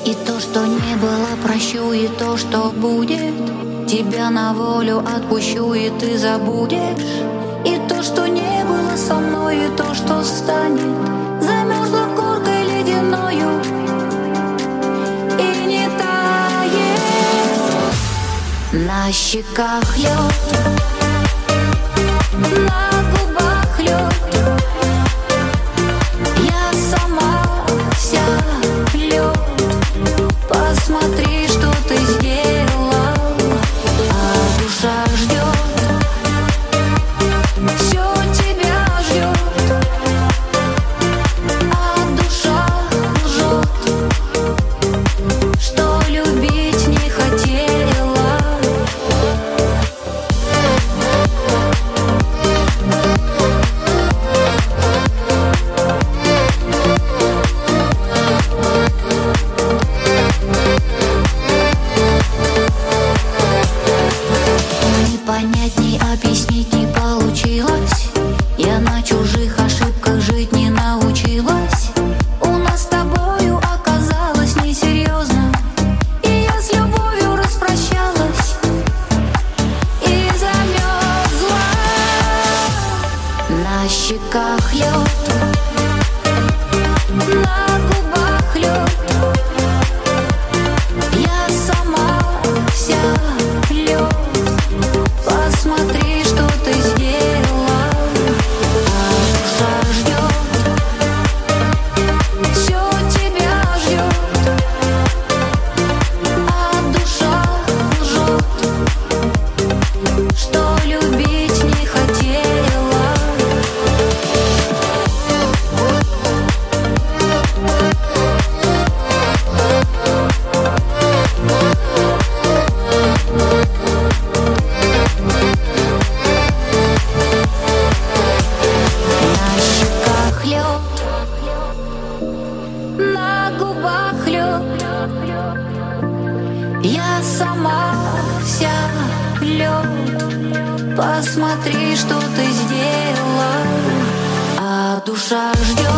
И то, что не было, прощу, и то, что будет, тебя на волю отпущу, и ты забудешь. И то, что не было со мной, и то, что станет, замерзла коркой ледяною и не тает. На щеках лед, на губах лед, я сама вся лед. Посмотри, что ты сделал, а душа ждет, все тебя ждет, а душа лжет, что любить не хотела. Понятней объяснить не получилось. Я на чужих ошибках жить не научилась. У нас с тобою оказалось несерьезно, и я с любовью распрощалась и замерзла. На щеках лед, на губах лед, я сама вся лед. Посмотри, что ты сделала, а душа ждет, все тебя ждет, а душа лжет, что любить не хотела. На губах лед, я сама вся лед. Посмотри, что ты сделала, а душа ждет.